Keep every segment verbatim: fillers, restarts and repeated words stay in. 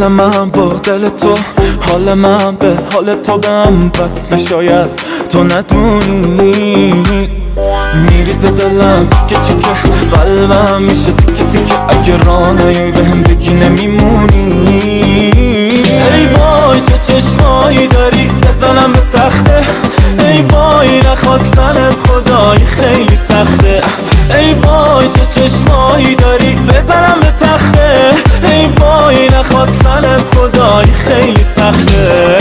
دل من با دل تو، حال من به حال تو به هم وصل، شاید تو ندونی میریزه دلم تیکه تیکه، قلبم میشه تیکه تیکه، اگه راه نیای بهم بگی نمیمونی. ای وای چه چشمایی داری بزنم به تخته، ای وای نخواستنت خدای خیلی سخته، ای وای چه چشمایی داری بزنم به تخته، ای وای نخواستنت خدای خیلی سخته.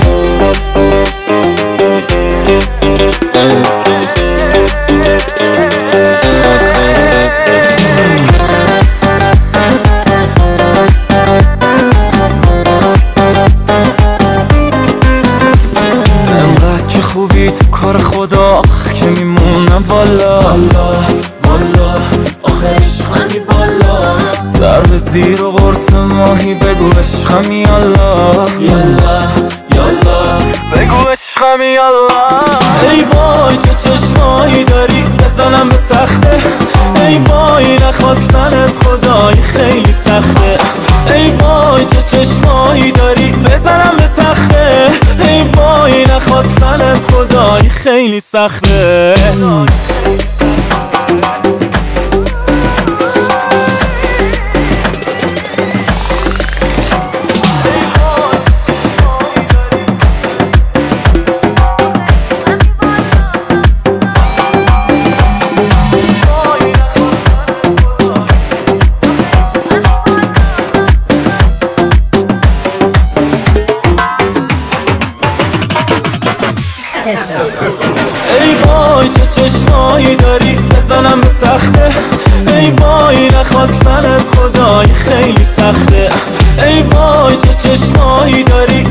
خوبی تو کار خدا که میمونم والا والا والا، آخه عشقمی والا، سر به زیر و قرص ماهی بگو عشقمی یالا یالا یالا، بگو عشقمی یالا. ای وای چه چشمایی داری بزنم به تخته، ای وای نخواستنت خدای خیلی سخته، ای وای چه چشمایی داری بزنم به تخته، ای وای نخواستنت خدای خیلی سخته. ای وای چه چشمایی داری بزنم به تخته، ای وای نخواستنت خدای خیلی سخته، ای وای چه چشمایی داری